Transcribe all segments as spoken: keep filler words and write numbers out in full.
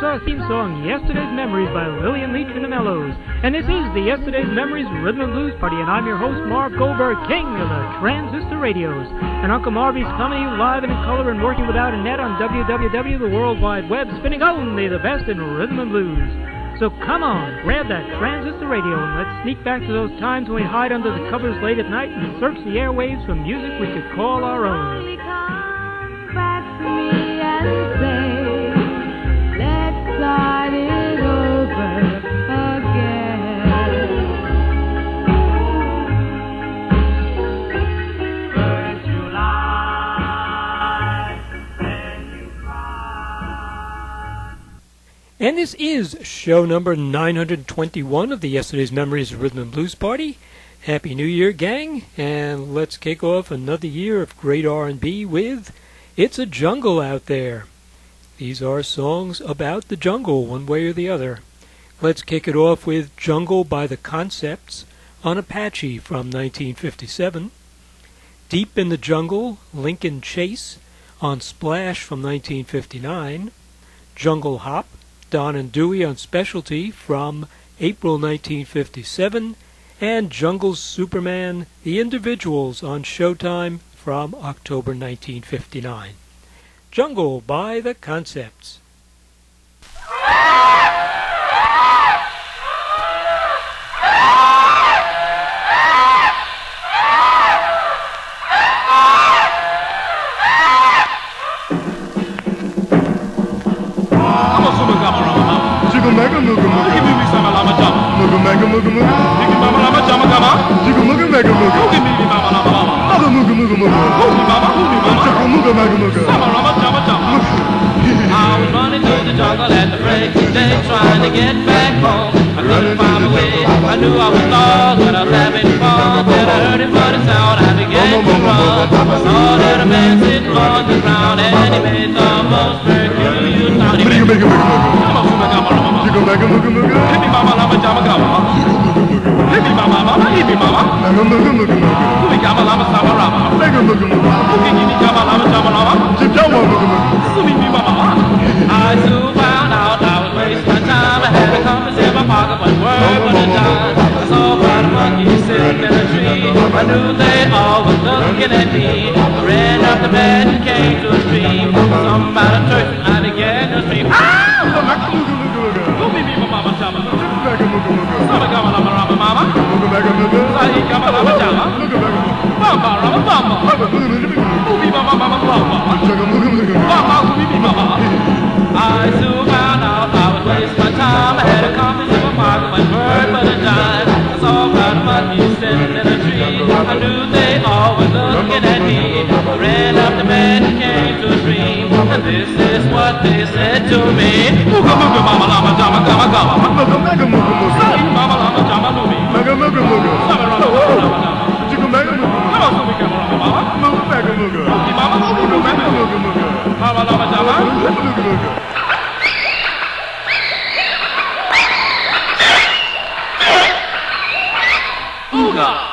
our theme song, Yesterday's Memories by Lillian Leach and the Mellows. And this is the Yesterday's Memories Rhythm and Blues Party, and I'm your host, Marv Goldberg, king of the transistor radios. And Uncle Marvy's coming to you live and in color and working without a net on w w w dot the world wide web, spinning only the best in rhythm and blues. So come on, grab that transistor radio and let's sneak back to those times when we hide under the covers late at night and search the airwaves for music we could call our own. Come back to me and say, let's start it over again. First you lie, then you cry. And this is show number nine hundred twenty-one of the Yesterday's Memories Rhythm and Blues Party. Happy New Year, gang, and let's kick off another year of great R and B with It's a Jungle Out There. These are songs about the jungle, one way or the other. Let's kick it off with Jungle by the Concepts on Apache from nineteen fifty-seven. Deep in the Jungle, Lincoln Chase on Splash from nineteen fifty-nine. Jungle Hop, Don and Dewey on Specialty from April nineteen fifty-seven. And Jungle's Superman, The Individuals on Showtime from October nineteen fifty-nine. Jungle by the Concepts. Mega Mooga Mooga. Give me some Lama Jama. Mooga Mega Mooga Mooga. Give me Mama Lama Jama Gama. Jigga Mooga Mega Mooga. Give me Mama Lama Lama. Mother Mooga Mooga Mooga. Holy Mama, holy Mama. Jigga Mooga Mega Mooga. Mama Lama Jama Jama. I was running through the jungle at the break of day, trying to get back home. I couldn't find my way. I knew I was lost, but I was having fun. Then I heard a funny sound, I began to run. I saw that a man sitting on the ground, and he made the most peculiar sound. He made Mega Mooga Mooga. Come on, Mama, Mama. Jigga Mega Mooga Mooga. Hit me, Mama, Lama Jama Gama. Hit me, Mama, Mama. Hit me, Mama. Mega Mooga Mooga Mooga. Hooey Gama Lama Sama Rama. Mega Mooga Mooga. Hooey Gimi Gama Lama Jama Lama. Jigga Mooga Mooga. Sumi me, Mama. I soon found out I was wasting my time. I had a compass in my pocket, but word but a dime. I saw about a monkey sitting in a tree. I knew they all was looking at me. I ran up the bed and came to a stream. Something about a church and I began to scream. Ah! Mega Mooga Mooga. Who me me, Mama Jama? Mega Mooga Mooga. Sama Gama Lama Rama Mama. Mooga Mega Mooga. Sahi Gama Lama Jama. Mooga Mega Mooga. Bamba Rama Bamba. Mega Mooga Mooga. Who me Mama Mama Bamba. Jigga Mooga Mooga. Bamba who me me Mama. I soon found out I was wasting my time. I had a compass in my pocket, but word but a dime. I saw about a monkey sitting in a tree. I knew they all were looking at me. I ran up the bed and came to a stream. And this is what they said to me. Mooga mooga mama lama jama gama gama. Mooga Mega Mooga Mooga. Say mama lama jama lumi. Mega Mooga Mooga. Sama rama rama jama. Jigga Mega Mooga Mooga. Come on, sumi gama rama mama. Mooga Mega Mooga. Mooga mama Mooga mooga Mega mama. Mooga Mooga. Mama lama jama. Mooga Mooga Mooga. Ooga!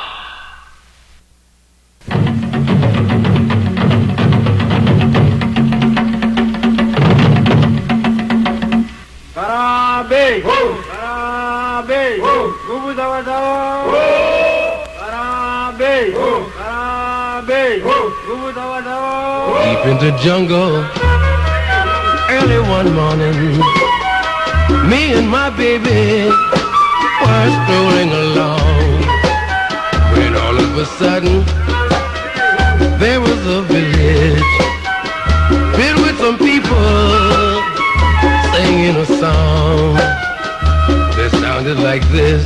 Karabe! Karabe! Gubu dawa dawa! Karabe! Karabe! Gubu dawa dawa! Deep in the jungle, early one morning, me and my baby were strolling along, when all of a sudden there was a village filled with some people singing a song that sounded like this.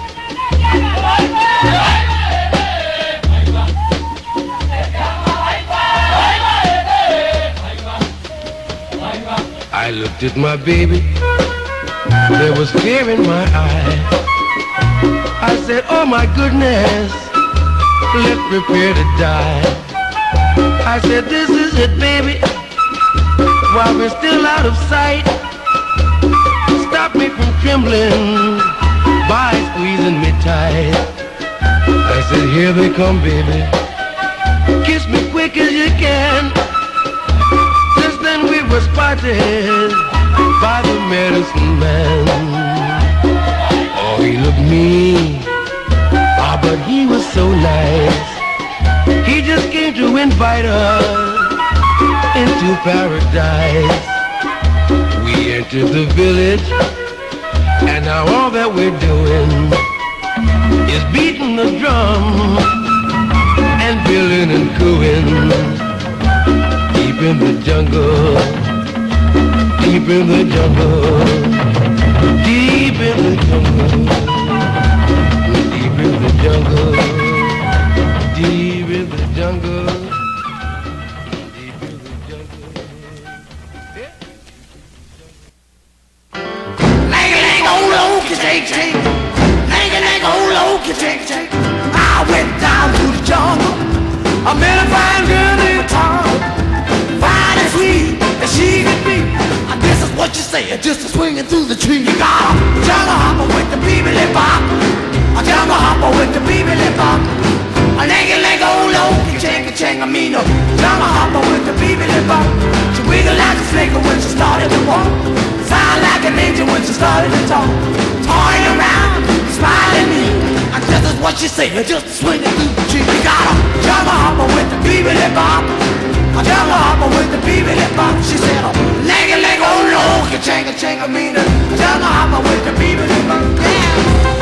I looked at my baby, there was fear in my eye. I said, oh my goodness, let's prepare to die. I said, this is it, baby, while we're still out of sight. Stop me from trembling by squeezing me tight. I said, here they come, baby, kiss me quick as you can. Just then we were spotted by the medicine man. Oh, he looked mean, ah, but he was so nice. He just came to invite us into paradise. We entered the village, and now all that we're doing is beating the drum and billing and cooing. Deep in the jungle, deep in the jungle, deep in the jungle, deep in the jungle, deep in the jungle, deep in the jungle. Lang-a-lang, old okie take take. Lang-a-lang, old okie take take. I went down to the jungle. I met a fine girl named Tom. Fine and sweet as she could be. I guess that's what you say, just a swinging through the tree. You got a jungle hopper with the beebly bop. A jungle hopper with the beebly bop. A lang-a-lang, old okie chang chang. I mean a jungle hopper with the beebly bop. She wiggled like a flicker when she started to walk. Sound like an angel when she started to talk. Toying around, smiling at me. I guess that's what you say, just swinging through the tree. You got a jungle hopper with the beebly bop. A jungle hopper with the beebly bop. She said, oh, lang-a-lang, oh, no, ka-chang, ka-chang. I mean a jungle hopper with the beebly bop. Yeah.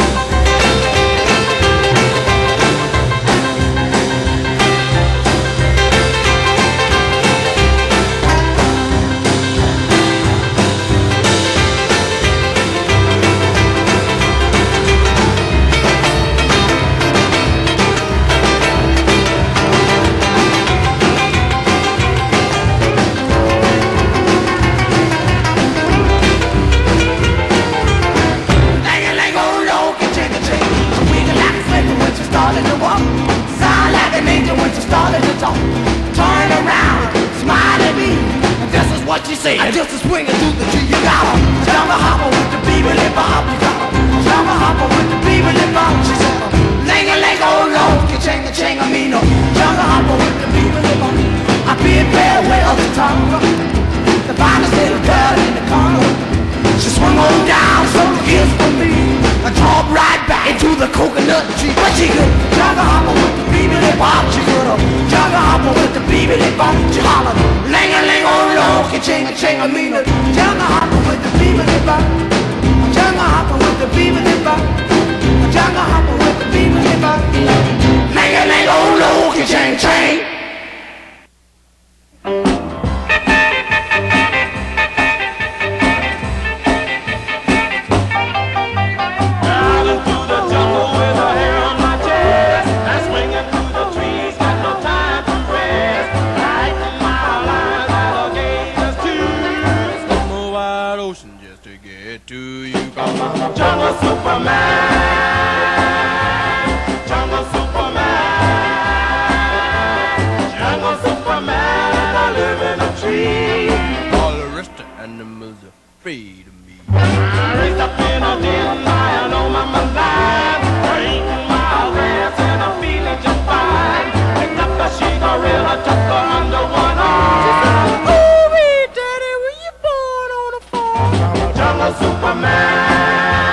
Started to walk, sound like an angel when she started to talk. Turn around, smile at me, and this is what she said. I just a swinging through the tree. You got a jungle hopper with the beebly bob. You got a jungle hopper with the beebly bob. She said, lang a lang oh no, ka-chang a chang. I mean no jungle hopper with the beebly bob. I bid farewell to Tonga, the finest little girl in the corner. She swung on down, so kiss for me. I drove right back into the coconut tree. But she could jungle hopper with the beebly bop. She could have jungle hopper with the beebly bop. She hollered, lang a lang oh no, ka-chang a chang. I mean a jungle hopper with the beebly bop. A jungle hopper with the beebly bop. A jungle hopper with the beebly bop. Lang a lang oh no, ka-chang chang. Jungle Superman, Jungle Superman, Jungle Superman, and I live in a tree. All the rest of animals are afraid of me. I raised up in a den, I know my alive. Eating my grass and I'm feeling just fine. Picked up a she-gorilla, took her under one arm. Ooh-wee, Daddy, were you born on a farm? Jungle Superman.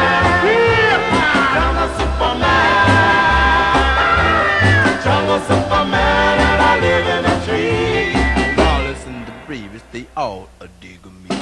Superman, and I live in a tree. Wallace and the bravest, they all a dig of me.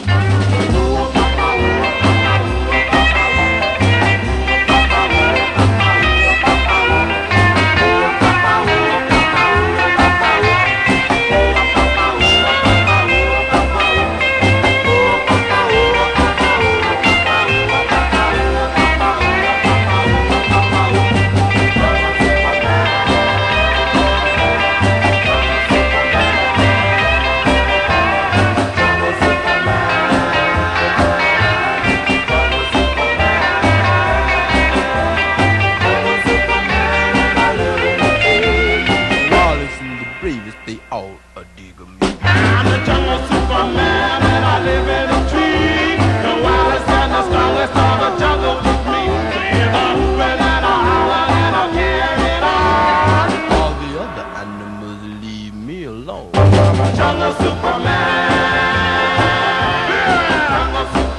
Jungle Superman, Jungle Superman.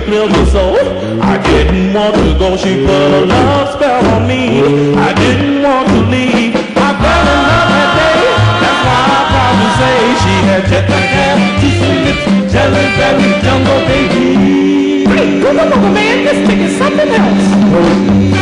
clear the soul. I didn't want to go, she put a love spell on me. I didn't want to leave, I fell in love that day. That's why I proudly say she had jet black hair, juicy lips, jelly belly, jungle baby. Hey, look, look, look, man, this chick is something else.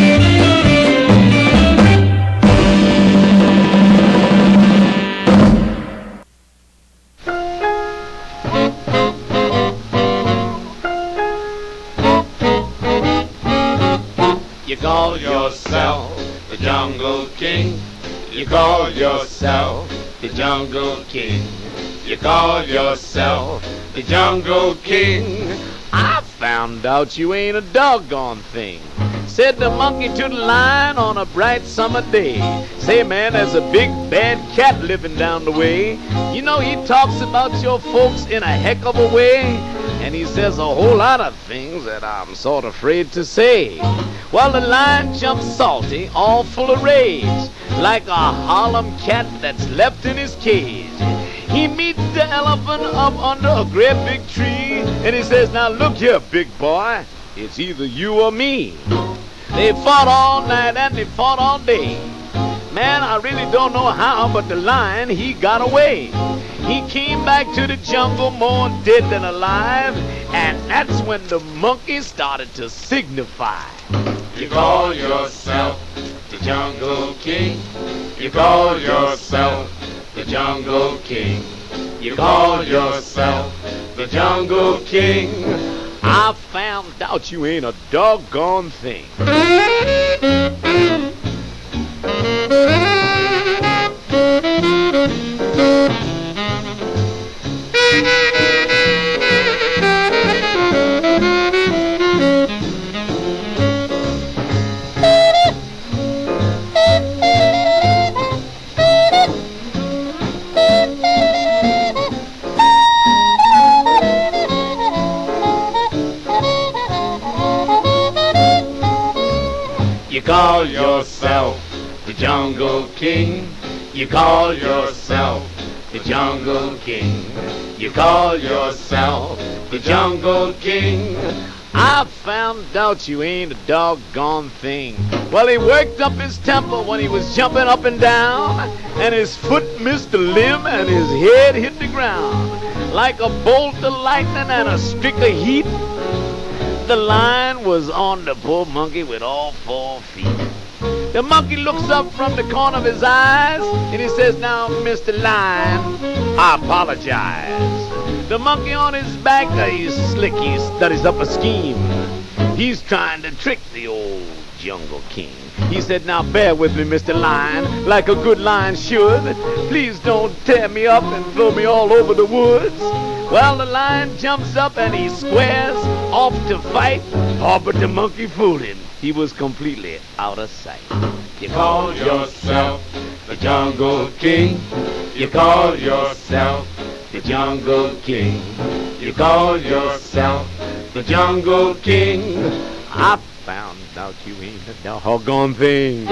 You call yourself the Jungle King. You call yourself the Jungle King. You call yourself the Jungle King. I found out you ain't a doggone thing, said the monkey to the lion on a bright summer day. Say, man, there's a big bad cat living down the way. You know, he talks about your folks in a heck of a way, and he says a whole lot of things that I'm sort of afraid to say. Well, the lion jumps salty, all full of rage, like a Harlem cat that's left in his cage. He meets the elephant up under a great big tree, and he says, now look here, big boy, it's either you or me. They fought all night and they fought all day. Man, I really don't know how, but the lion, he got away. He came back to the jungle more dead than alive, and that's when the monkey started to signify. You call yourself the Jungle King. You call yourself the Jungle King. You call yourself the Jungle King. I found out you ain't a doggone thing. You call yourself the Jungle King. You call yourself the Jungle King. You call yourself the Jungle King. I found out you ain't a doggone thing. Well, he worked up his temper when he was jumping up and down, and his foot missed the limb and his head hit the ground. Like a bolt of lightning and a streak of heat, the lion was on the poor monkey with all four feet. The monkey looks up from the corner of his eyes, and he says, now, Mister Lion, I apologize. The monkey on his back, uh, he's slick, he studies up a scheme. He's trying to trick the old Jungle King. He said, now bear with me, Mister Lion, like a good lion should. Please don't tear me up and throw me all over the woods. Well, the lion jumps up and he squares off to fight. Oh, but the monkey fooled him. He was completely out of sight. You call yourself the Jungle King. You call yourself the Jungle King. You call yourself the Jungle King. I found out you ain't a doggone thing.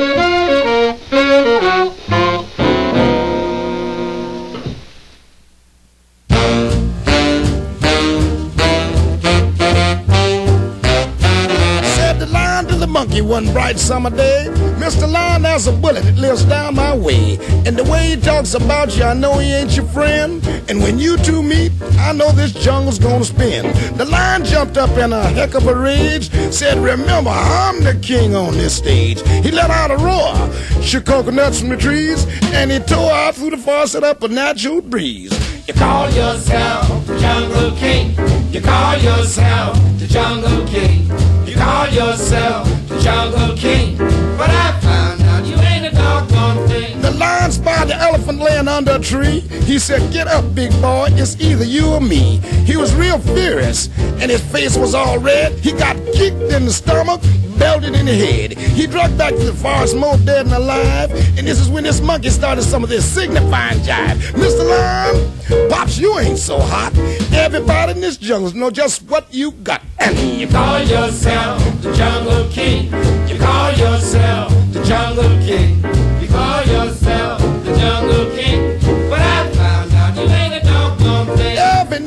Monkey one bright summer day, Mister Lion, there's a bullet that lives down my way. And the way he talks about you, I know he ain't your friend. And when you two meet, I know this jungle's gonna spin. The lion jumped up in a heck of a rage, said, remember, I'm the king on this stage. He let out a roar, shook coconuts from the trees, and he tore out through the forest up a natural breeze. You call yourself the Jungle King. You call yourself the Jungle King. You call yourself the Jungle King. But I found out you ain't a doggone thing. The lion spied the elephant laying under a tree. He said, get up, big boy, it's either you or me. He was real furious, and his face was all red. He got kicked in the stomach, belted in the head. He dragged back to the forest more dead than alive, and this is when this monkey started some of this signifying jive. Mister Lion, Pops, you ain't so hot. Everybody in this jungle know just what you got. You call yourself the Jungle King. You call yourself the Jungle King. You call yourself the Jungle King. But I found out you ain't a doggone thing. Every night when I'm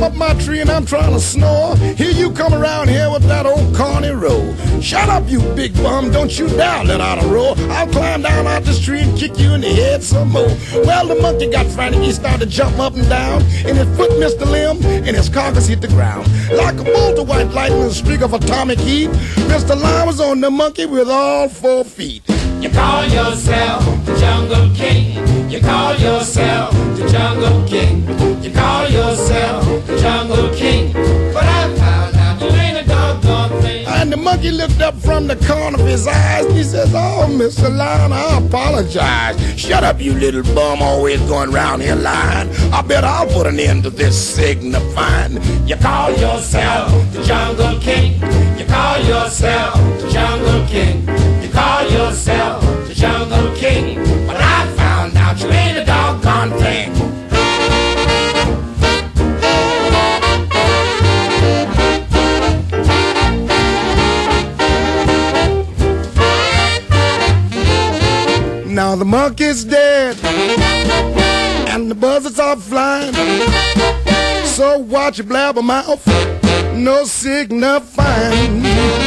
I'm up my tree and I'm trying to snore. Here you come around here with that old corny roll. Shut up, you big bum, don't you dare let out a roar. I'll climb down out this tree and kick you in the head some more. Well, the monkey got frantic, he started to jump up and down, and his foot missed the limb, and his carcass hit the ground. Like a bolt of white lightning, a streak of atomic heat, Mister Lion was on the monkey with all four feet. You call yourself the Jungle King. You call yourself the Jungle King. You call yourself the Jungle King. But I found out you ain't a doggone thing. And the monkey looked up from the corner of his eyes and he says, oh, Mister Lion, I apologize. Shut up, you little bum, always going around here lying. I bet I'll put an end to this signifying. You call yourself the Jungle King. You call yourself the Jungle King. You call yourself the Jungle King. But I found out you ain't a doggone thing. Now the monkey's dead and the buzzards are flying. So watch your blabber mouth, no signifying.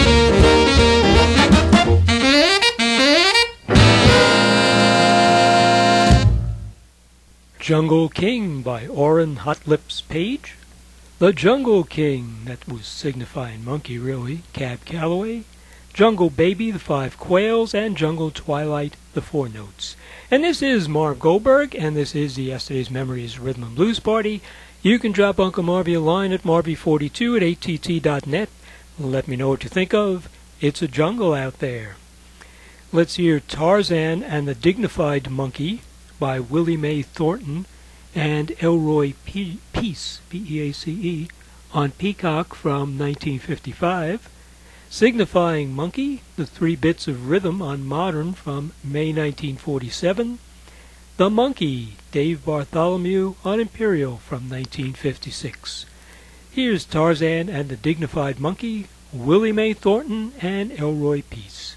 Jungle King by Orrin Hot Lips Page. The Jungle King, that was signifying monkey really, Cab Calloway. Jungle Baby, the Five Quails, and Jungle Twilight, the Four Notes. And this is Marv Goldberg, and this is the Yesterday's Memories Rhythm and Blues Party. You can drop Uncle Marvy a line at marvy forty-two at A T T dot net. Let me know what you think of It's a Jungle Out There. Let's hear Tarzan and the Dignified Monkey by Willie Mae Thornton and Elroy P- Peace, P E A C E, on Peacock from nineteen fifty-five. Signifying Monkey, the Three Bits of Rhythm on Modern from May nineteen forty-seven. The Monkey, Dave Bartholomew on Imperial from nineteen fifty-six. Here's Tarzan and the Dignified Monkey, Willie Mae Thornton and Elroy Peace.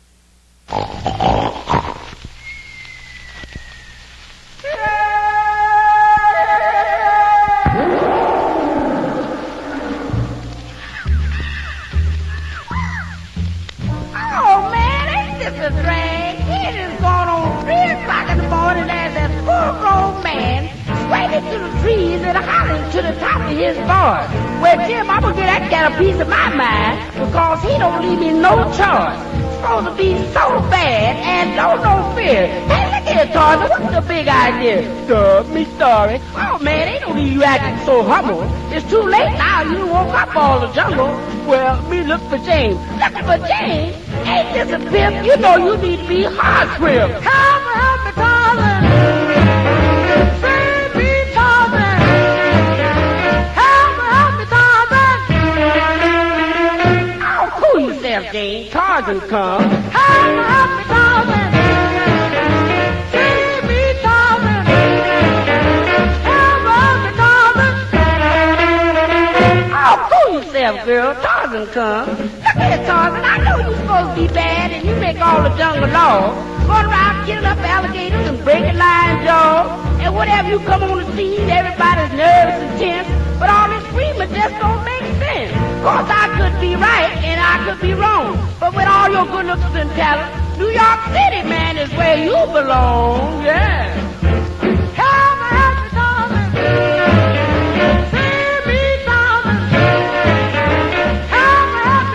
To the trees and hollering to the top of his voice. Well, Jim, I'm gonna get that cat a piece of my mind because he don't leave me no choice. Supposed to be so bad and don't no fear. Hey, look here, Tarzan, what's the big idea? Duh, me sorry. Oh man, ain't no need you acting so humble. It's too late now. You woke up all the jungle. Well, me look for James. Looking for James? Ain't this a pimp? You know you need to be hard trimmed. Help me, help me, Tarzan. James, Tarzan come. Help me, help me, Tarzan. Save me, Tarzan. Help me, help me, Tarzan. Oh, cool yourself, girl. Tarzan come. Look here, Tarzan. I know you're supposed to be bad and you make all the jungle laws. Going around killing up alligators and breaking lion jaws. And whatever you come on the scene, everybody's nervous and tense. But all this screaming just don't make sense. Of course, I could be right and I could be wrong. But with all your good looks and talent, New York City, man, is where you belong. Yeah. Help me, help me, Tarzan. Save me, Tarzan. Help me, help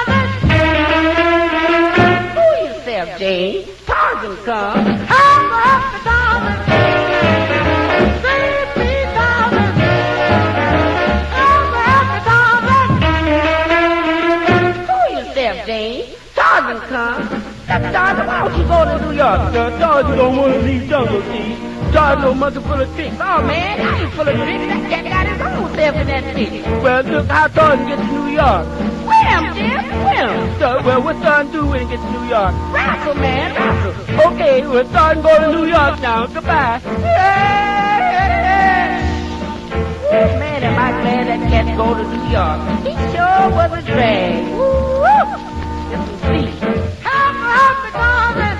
me, Tarzan. Fool yourself, James. Tarzan come. Help me, help me, Tarzan. Save me, Tarzan. Help me, help me, Tarzan. Fool yourself, James. Tarzan come. Now, Tarzan, why don't you go to New York? Uh, Tarzan don't want to leave jungle, see? Tarzan no mother full of tricks. Oh, man, I ain't full of tricks. That cat got his own self in that tree. Well, look how Tarzan gets to New York. Swim, Jim, swim. So, well, what's Tarzan do when he gets to New York? Wrestle, man, wrestle. Okay, well, Tarzan go to New York now. Goodbye. Oh, man, am I glad that cat go to New York. He sure was a drag. Woo-woo. Just see. Help me, help me, Tarzan.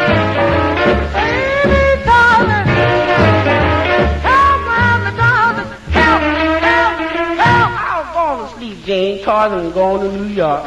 Save me, Tarzan. Help me, help me, Tarzan. Help me, help me, King Tarzan and go on to New York.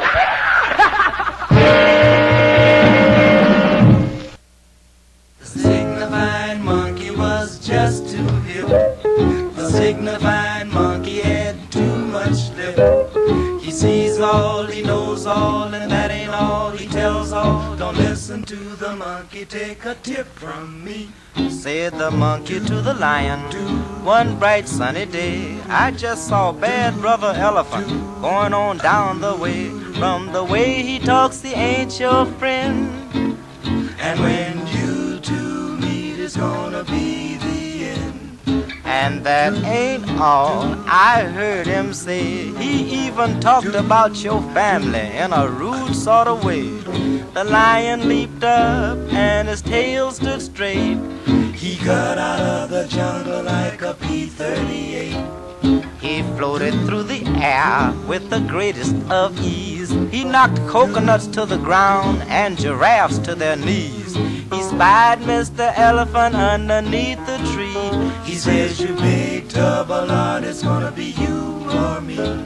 The signifying monkey was just too hip. The signifying monkey had too much lip. He sees all, he knows all, and that ain't all. He tells all. Don't listen to the monkey, take a tip from me. Said the monkey to the lion, one bright sunny day, I just saw bad brother elephant going on down the way. From the way he talks, he ain't your friend. And when you two meet, it's gonna be the end. And that ain't all I heard him say. He even talked about your family in a rude sort of way. The lion leaped up and his tail stood straight. He got out of the jungle like a P thirty-eight. He floated through the air with the greatest of ease. He knocked coconuts to the ground and giraffes to their knees. He spied Mister Elephant underneath the tree. He says, you big double R, it's gonna be you or me.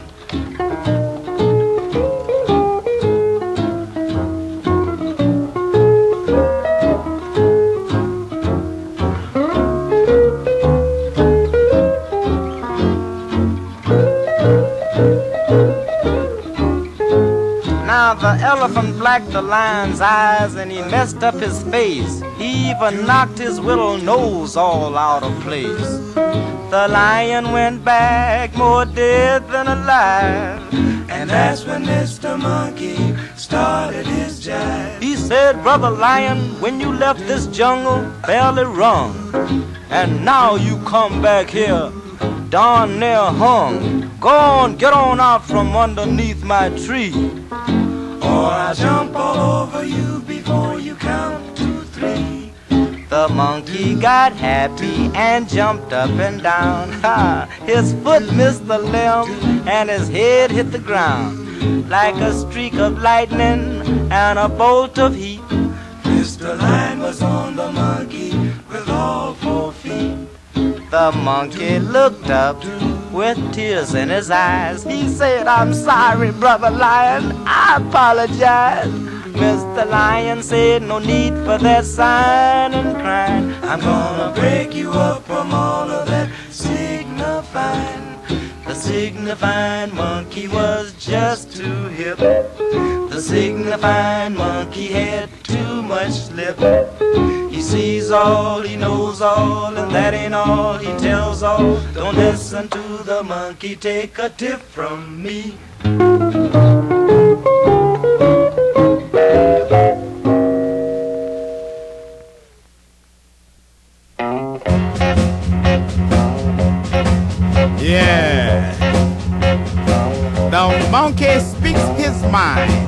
The elephant blacked the lion's eyes and he messed up his face. He even knocked his little nose all out of place. The lion went back more dead than alive. And that's when Mister Monkey started his jive. He said, Brother Lion, when you left this jungle, fairly wrong. And now you come back here, darn near hung. Go on, get on out from underneath my tree, or I'll jump all over you before you count to three. The monkey got happy and jumped up and down. Ha! His foot missed the limb and his head hit the ground. Like a streak of lightning and a bolt of heat, Mister Lion was on the monkey with all four feet. The monkey looked up with tears in his eyes. He said, I'm sorry, Brother Lion, I apologize. Mister Lion said, no need for that sighing and crying. I'm gonna break you up from all of that signifying. The signifying monkey was just too hip. The signifying monkey had too much lip. He sees all, he knows all, and that ain't all. He tells all. Don't listen to the monkey, take a tip from me. Yeah, the monkey speaks his mind.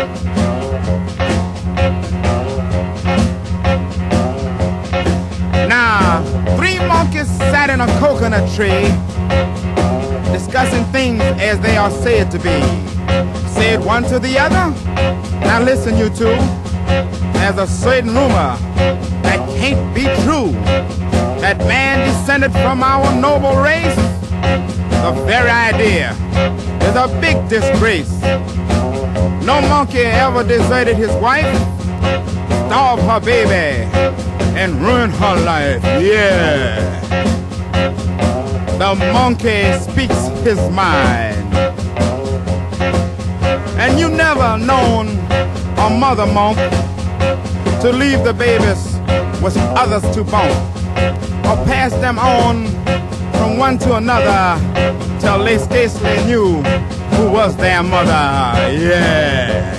Now, three monkeys sat in a coconut tree, discussing things as they are said to be. Said one to the other, now listen you two, there's a certain rumor that can't be true, that man descended from our noble race. The very idea is a big disgrace. No monkey ever deserted his wife, starved her baby, and ruined her life. Yeah. The monkey speaks his mind. And you never known a mother monk to leave the babies with others to bump, or pass them on from one to another till they scarcely knew who was their mother. Yeah.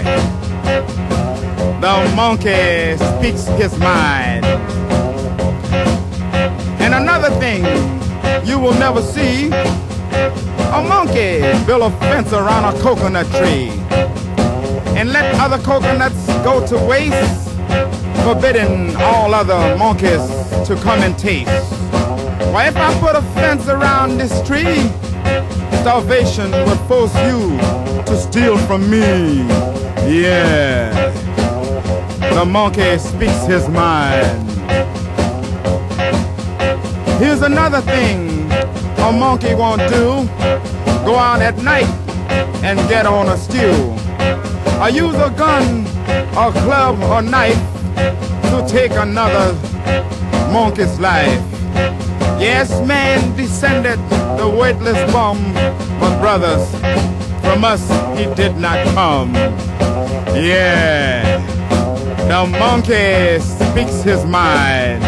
The monkey speaks his mind. And another thing you will never see, a monkey build a fence around a coconut tree and let other coconuts go to waste, forbidding all other monkeys to come and taste. Why, if I put a fence around this tree, starvation would force you to steal from me. Yeah. The monkey speaks his mind. Here's another thing a monkey won't do. Go out at night and get on a stew. Or use a gun or club or knife to take another monkey's life. Yes, man descended the weightless bum, but brothers, from us he did not come. Yeah, the monkey speaks his mind.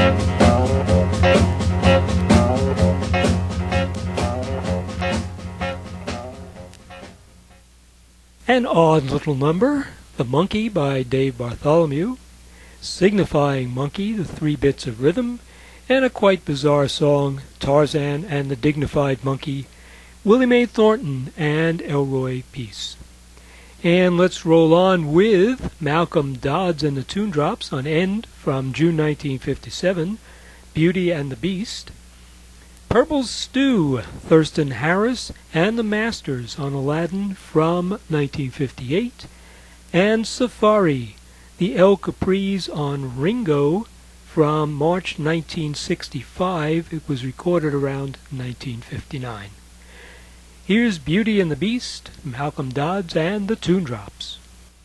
An odd little number, The Monkey by Dave Bartholomew, signifying monkey, the three bits of rhythm, and a quite bizarre song, Tarzan and the Dignified Monkey, Willie Mae Thornton and Elroy Peace. And let's roll on with Malcolm Dodds and the Tune Drops on End from June nineteen fifty-seven, Beauty and the Beast, Purple Stew, Thurston Harris and the Masters on Aladdin from nineteen fifty-eight, and Safari, the El Capris on Ringo from March nineteen sixty-five. It was recorded around nineteen fifty-nine. Here's Beauty and the Beast, Malcolm Dodds and the Tune Drops.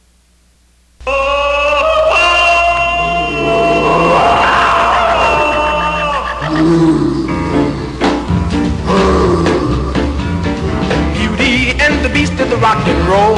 Beauty and the Beast of the rock and roll.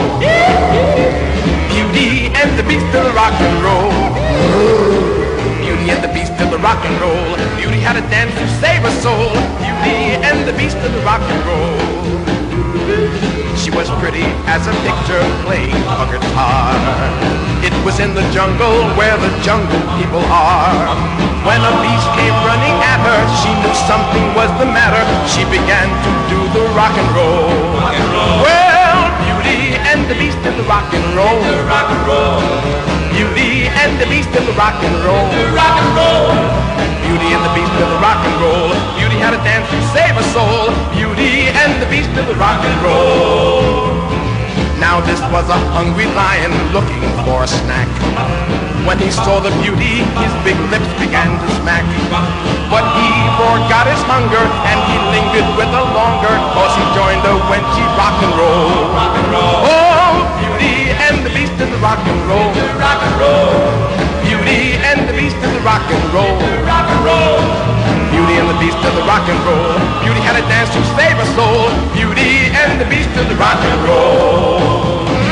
Beauty and the Beast of the rock and roll. Beauty and the Beast of the rock and roll. Beauty had a dance to save her soul. Beauty and the Beast of the rock and roll. She was pretty as a picture playing a guitar. It was in the jungle where the jungle people are. When a beast came running at her, she knew something was the matter. She began to do the rock and roll. Rock and roll. Well, Beauty and the Beast of the rock and roll. The rock and roll. Beauty and the Beast of the rock and roll. The rock and roll. Beauty and the Beast of the rock and roll. Beauty had a dance to save her soul. Beauty and the Beast of the rock and roll. Now this was a hungry lion looking for a snack. When he saw the beauty, his big lips began to smack. But he forgot his hunger and he lingered with her longer, cause he joined her when she rock and roll. Rock and roll. Oh, Beauty and the Beast of the rock and roll. Rock and roll. Beauty and the Beast of the rock and roll. Rock and roll. Beauty and the Beast of the rock and roll. Beauty had a dance to save her soul. Beauty and the Beast of the rock and roll.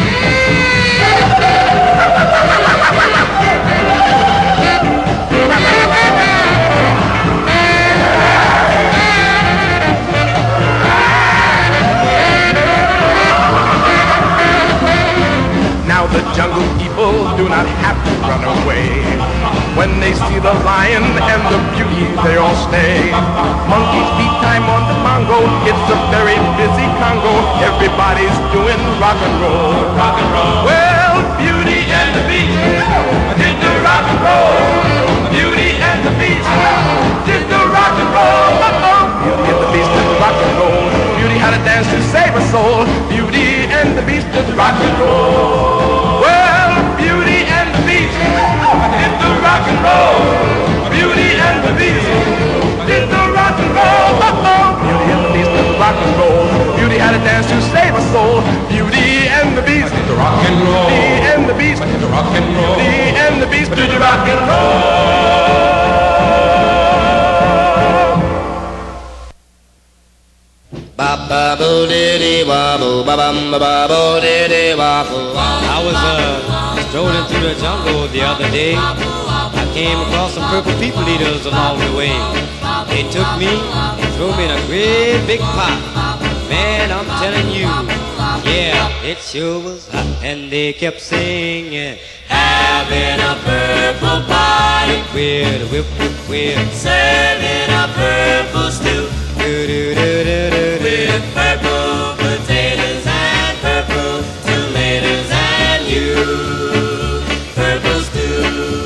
Now the jungle people do not have to run away. When they see the lion and the beauty, they all stay. Monkeys beat time on the Congo. It's a very busy Congo. Everybody's doing rock and roll. Rock and roll. Well, Beauty and the Beast did the rock and roll. Beauty and the Beast did the rock and roll. Uh-oh. Beauty and the Beast did the rock and roll. Beauty had a dance to save her soul. Beauty and the Beast did the rock and roll. Well, Beauty and the Beast did the rock and roll. Beauty and the Beast did the rock and roll. Uh-oh. Beauty and the Beast did the rock and roll. Beauty had a dance to save her soul. Beauty and the Beast did the rock and roll. Beauty and the Beast did the rock and roll. Beauty and the Beast did the rock and roll. I was uh, strolling through the jungle the other day. I came across some purple people eaters along the way. They took me and threw me in a great big pot. Man, I'm telling you, yeah, it sure was hot. And they kept singing, having a purple party, with a whip, whip, whip, serving a purple stew. Do, do, do, do, do, with purple potatoes and purple tomatoes and you, purple stew.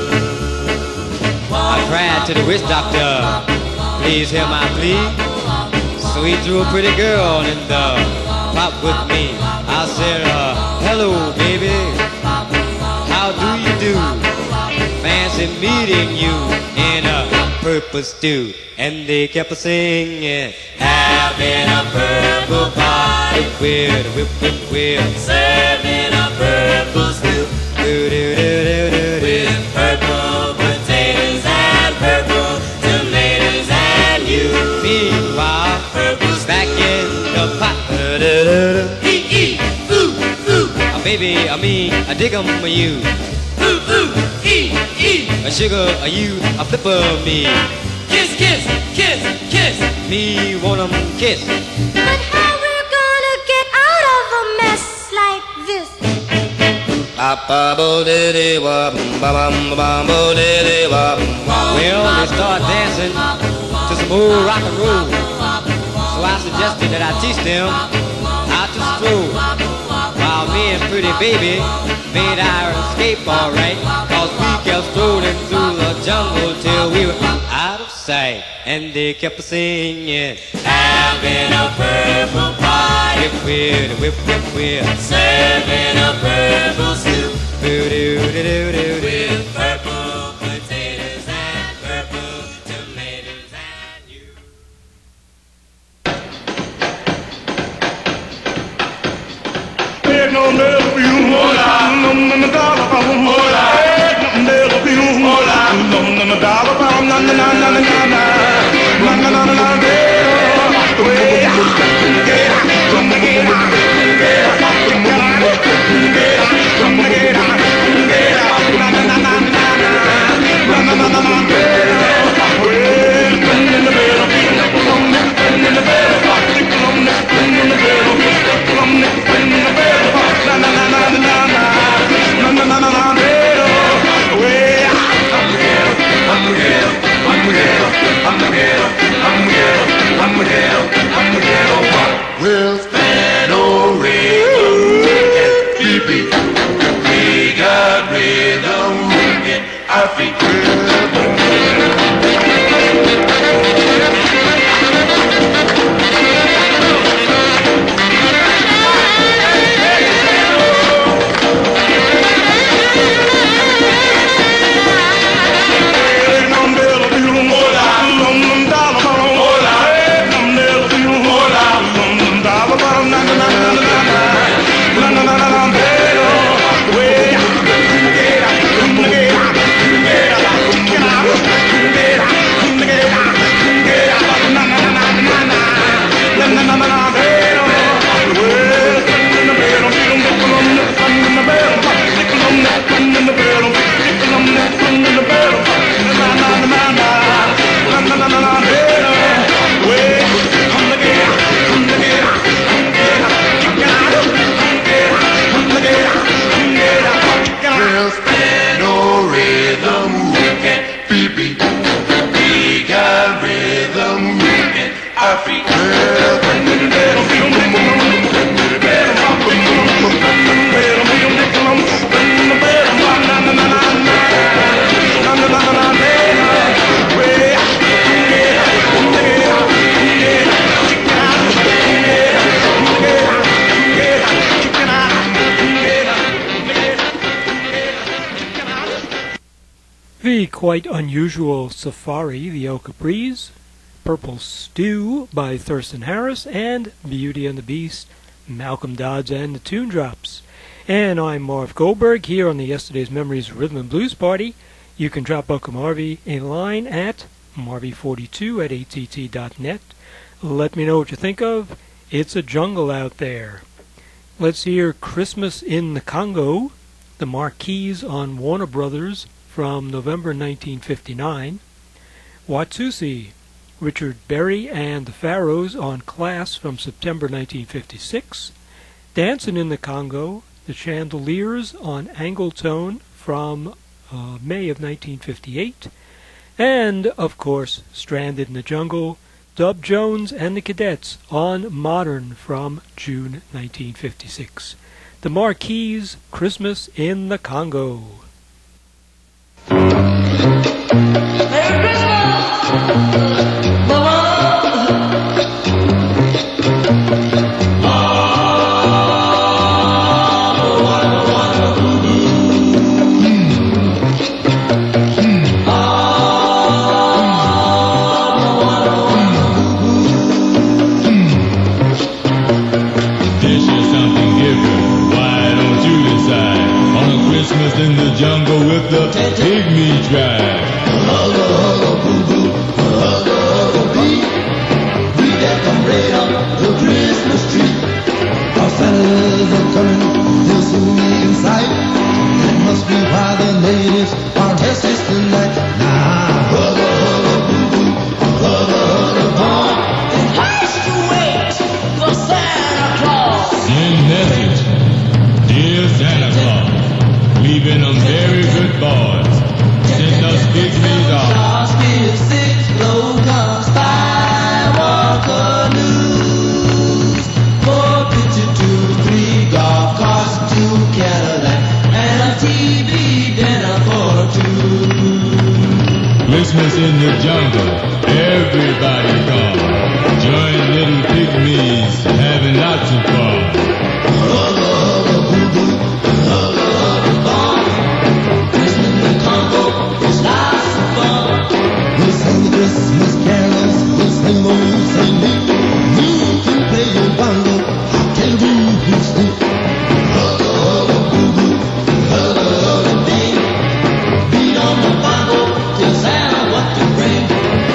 I cried to the witch doctor, please hear my plea. So he threw a pretty girl in the pot with me. I said, uh, hello baby, how do you do? Fancy meeting you in a purple stew. And they kept a singing, having a purple pie. Whip, whip, whip, whip, whip. Serving a purple stew. Do, do, do, do, do, do. With purple potatoes and purple tomatoes and you. Meanwhile, purple's back in the pot. Do, do, do, do. E, e, ooh, ooh. A baby, a me, a dig 'em a you. Ooh, ooh, e, e. A sugar, a you, a flipper me. Kiss, kiss, kiss, kiss. Me want 'em kiss. But how we're gonna get out of a mess like this? Well, they start dancing to some old rock and roll. So I suggested that I teach them how to stroll. While me and pretty baby made our escape all right, 'cause we kept strolling through the jungle till we were out of sight. And they kept singing, having a purple pie. Whip, whip, whip, whip, whip. Serving a purple stew. Do, do, do, do, do, do. With purple potatoes and purple tomatoes and you. Ain't no little view, hola, no no no dollar pound, hola, ain't no little view, hola, no no no dollar pound, na na na na na na, na na na na na, the way I get, come get, get, come get, come get, na na na na na, na na na na na, well, in the bed, in the bed, in the bed, in the bed. Na na na na na na na na na na na way I'm Miguel, I'm Miguel, I'm Miguel, I'm Miguel, I'm Miguel, I'm Miguel, I'm Miguel. We'll stand on rhythm and beat. We got rhythm in our feet. The quite unusual Safari, the Oka Breeze, Purple Stew by Thurston Harris, and Beauty and the Beast, Malcolm Dodds and the Tune Drops. And I'm Marv Goldberg here on the Yesterday's Memories Rhythm and Blues Party. You can drop Uncle Marvy a line at marvy forty-two at a t t dot net. Let me know what you think of. It's a jungle out there. Let's hear Christmas in the Congo, the Marquis on Warner Brothers from November nineteen fifty-nine. Watsusi, Richard Berry and the Pharaohs on Class from September nineteen fifty-six. Dancing in the Congo, the Chandeliers on Angletone from uh, May of nineteen fifty-eight. And, of course, Stranded in the Jungle, Dub Jones and the Cadets on Modern from June nineteen fifty-six. The Marquis, Christmas in the Congo. Merry Christmas! Christmas in the jungle with the pygmy tribe. Hugga, hugga, boo-boo, hugga, hugga, bee. We got the red on the Christmas tree. Our Santas are coming, they'll soon be in sight. That must be why the natives are restless tonight. Now, hugga, hugga, boo-boo, hugga, hugga, bum. In haste to wait for Santa Claus. In message, dear Santa Claus, we've been a very good boys. Send us pygmies off. Give six low comes Skywalker news. Four picture two, three golf carts, two Cadillac, and a T V dinner for two. Christmas in the jungle, everybody come. Join little pygmies, having lots of fun. Hugga, hugga, boo-boo, hugga, hugga, bum. Christmas in the Congo is lots of fun. We'll sing the Christmas carols, we'll sing old Saint Nick. You can play your bongo, I'll tell you who's sick. Hugga, hugga, boo-boo, hugga, hugga, ding. Beat on the bongo, tell Santa what to bring.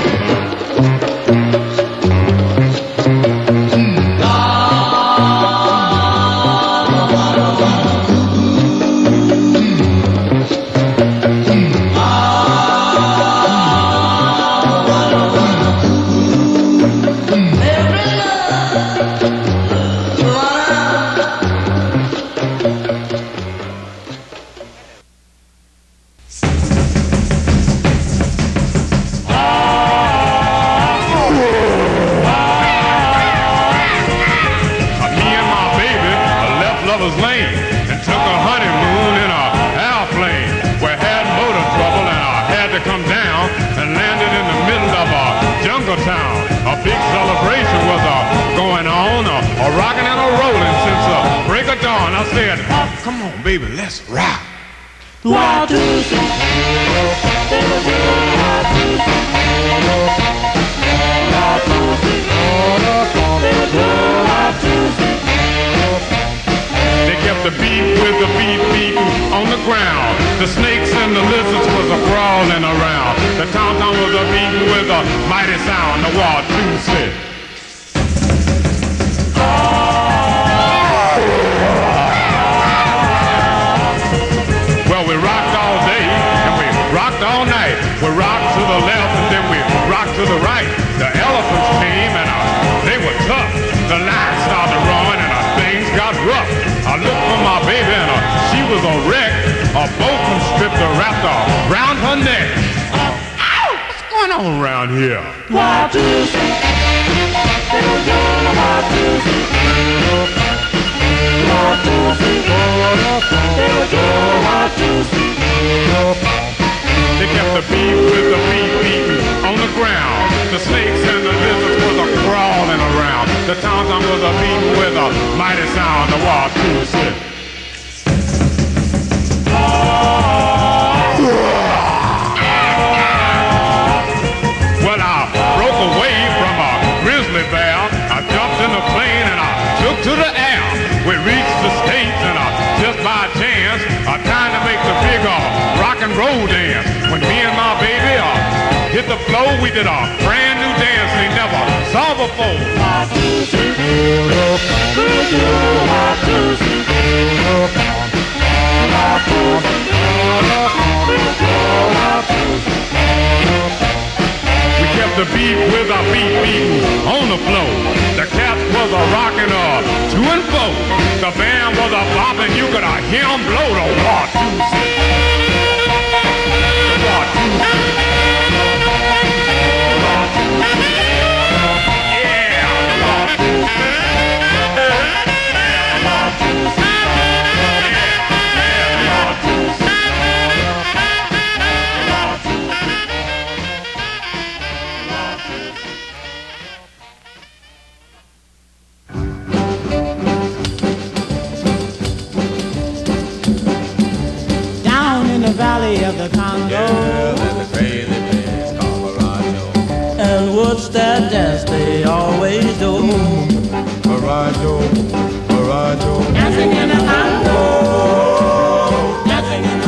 Me and my baby left Lover's Lane and took a honeymoon in a airplane. We had motor trouble and I had to come down and landed in the middle of a jungle town. A big celebration was uh, going on, a, a rocking and a rolling since the break of dawn. I said, oh, come on, baby, let's rock. One, two, three. They kept the beat with the beat beating on the ground. The snakes and the lizards was a crawling around. The tom-tom was a beating with a mighty sound. The wall two said. Well, we rocked all day and we rocked all night. We rocked to the left and then we rocked to the right. The elephants came and uh, they were tough. The lions started to run and uh, things got rough. I looked for my baby and uh, she was a wreck. A boa constrictor wrapped around her neck. Ow! What's going on around here? One, two, three. One, two, three. One, two, three. One, two, three. They kept the beat with the beat beating on the ground. The snakes and the lizards was a crawling around. The tom-tom was a beating with a mighty sound. The wall two said. Well, I broke away from a grizzly bear. I jumped in a plane and I took to the air. We reached the States and I, just by chance, I tried to make the big uh, rock and roll dance. When me and my baby uh, hit the floor, we did a brand new dance they never saw before. We kept the beat with a beat beating on the floor. The cat was a rocking uh, to and fro. The band was a bopping, you could uh, hear him blow the war two six. The war two six. Yeah, the war two six. Valley of the Congo. Yeah, there's a crazy place called Barajo. And what's that dance they always do? Barajo, Barajo. Dancing in the Congo. Dancing in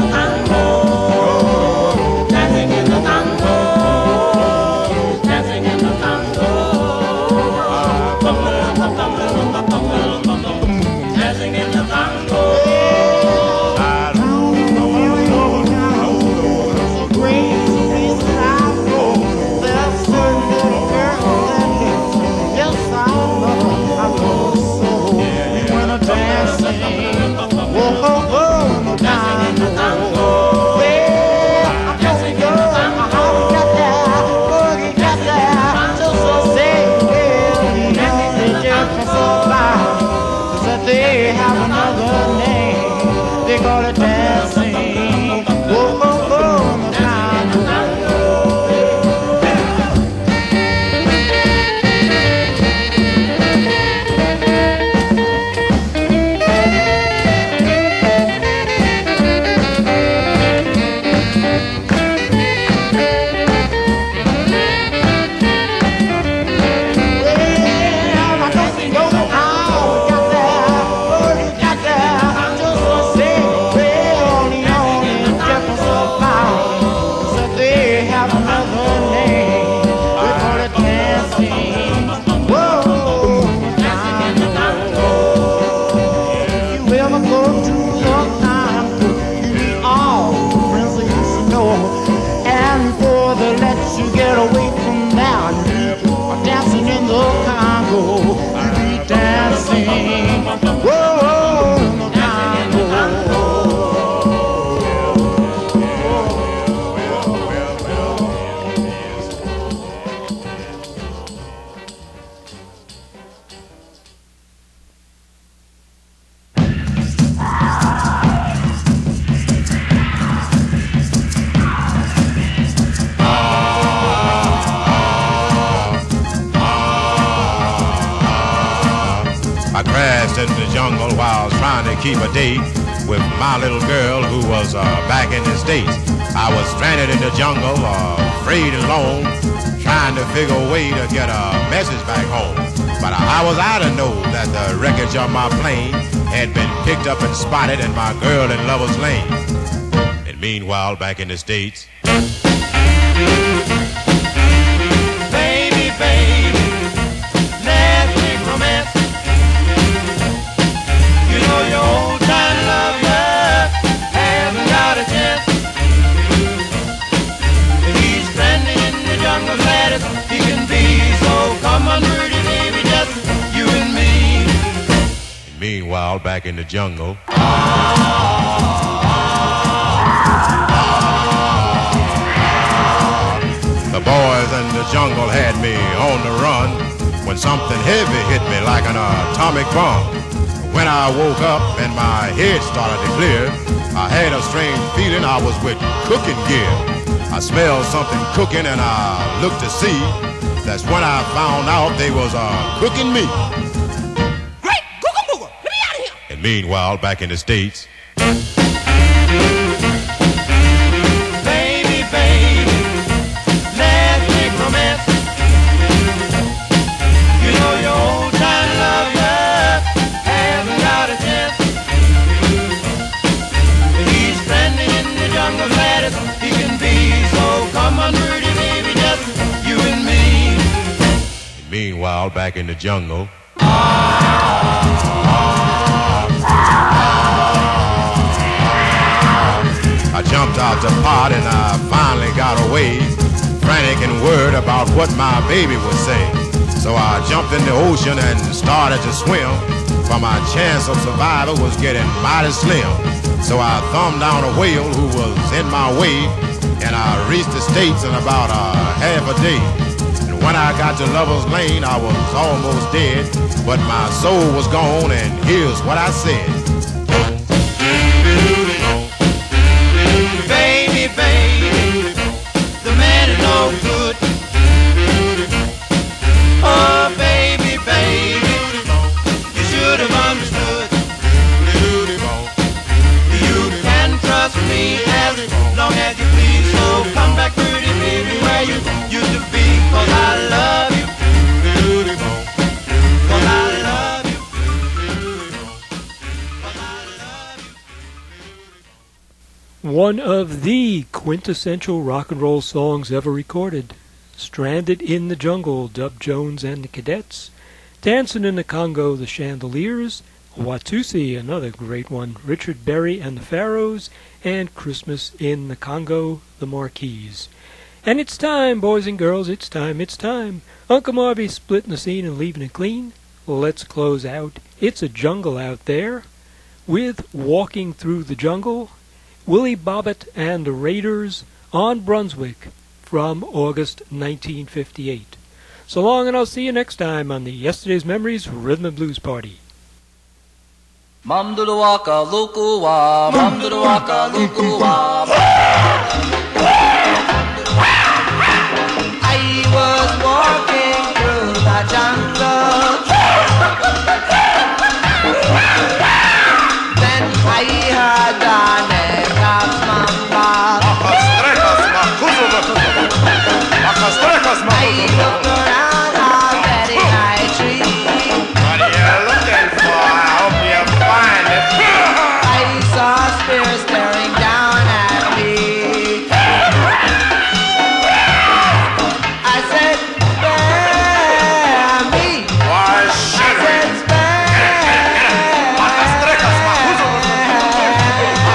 jungle while trying to keep a date with my little girl who was uh, back in the States. I was stranded in the jungle, uh, afraid and alone, trying to figure a way to get a message back home. But how was I to know that the wreckage of my plane had been picked up and spotted and my girl in Lover's Lane? And meanwhile, back in the States, baby, baby, let's make romance. You know your old time lover hasn't got a chance. He's stranded in the jungle, glad as he can be. So come on, pretty baby, just you and me. and meanwhile, back in the jungle, the boys in the jungle had me on the run when something heavy hit me like an atomic bomb. When I woke up and my head started to clear, I had a strange feeling I was with cooking gear. I smelled something cooking and I looked to see. That's when I found out they was uh, cooking me. Great, Googa Booga, let me out of here. And meanwhile, back in the States, Baby, baby, let's make romance. You know your old time lover hasn't got a chance. He's stranded in the jungle, glad as he can be. So come on, pretty baby, just you and me. and meanwhile, back in the jungle, I jumped out the pot and I finally got away, frantic and worried about what my baby would say. So I jumped in the ocean and started to swim, for my chance of survival was getting mighty slim. So I thumbed down a whale who was in my way, and I reached the States in about a half a day. And when I got to Lover's Lane, I was almost dead, but my soul was gone, and here's what I said. Baby, baby, the man is no good. Oh, baby, baby, you should have understood. You can trust me as long as you please. So come back, pretty baby, where you used to be. 'Cause I love you. 'Cause I love you. 'Cause I love you. One of the quintessential rock and roll songs ever recorded. Stranded in the Jungle, Dub Jones and the Cadets. Dancing in the Congo, the Chandeliers. Watusi, another great one. Richard Berry and the Pharaohs. And Christmas in the Congo, the Marquis. And it's time, boys and girls, it's time, it's time. Uncle Marvy's splitting the scene and leaving it clean. Let's close out It's a Jungle Out There with Walking Through the Jungle, Willie Bobbitt and the Raiders on Brunswick from August nineteen fifty-eight. So long, and I'll see you next time on the Yesterday's Memories Rhythm and Blues Party. Mum do the waka local wa, mum do the waka local wa. I was walking through the jungle. Then I heard the name of Mamba. I looked around how many high trees. What are you looking for? I hope you find it. I saw a spear staring down at me. I said, spare me. Why should I said, spare me.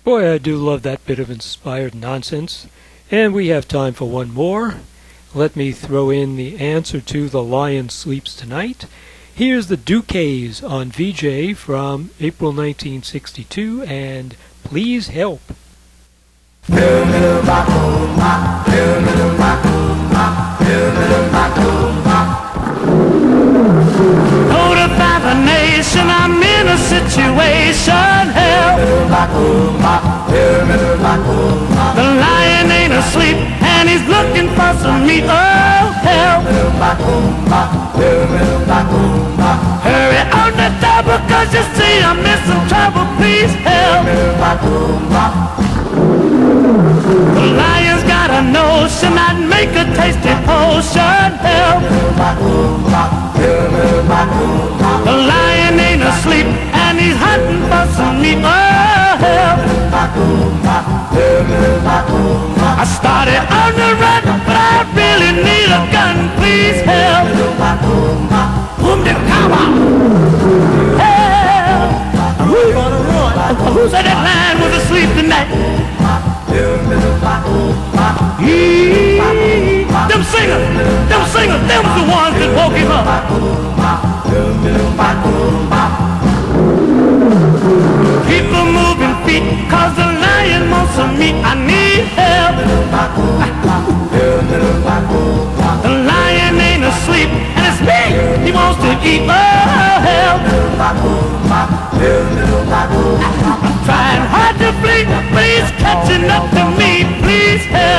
Boy, I do love that bit of inspired nonsense. And we have time for one more. Let me throw in the answer to The Lion Sleeps Tonight. Here's the Duques on V J from April nineteen sixty-two, and Please Help. Notify the nation, I'm in a situation, help. The lion ain't asleep and he's looking for some meat, oh help. Hurry on the double, cause you see I'm in some trouble, please help. The lion's got a notion I'd make a tasty potion, help. The lion ain't asleep and he's hunting for some meat, oh help. I started on the run, but I really need a gun, please help. Boom the cow. Help. Who said that lion was asleep tonight? Eee, them singers, them singers, them's the ones that woke him up. Keep a moving feet, cause the lion wants some meat. I need help. The lion ain't asleep, and it's me he wants to eat. Oh, help. I'm trying hard to flee, but he's catching up to me. Please help.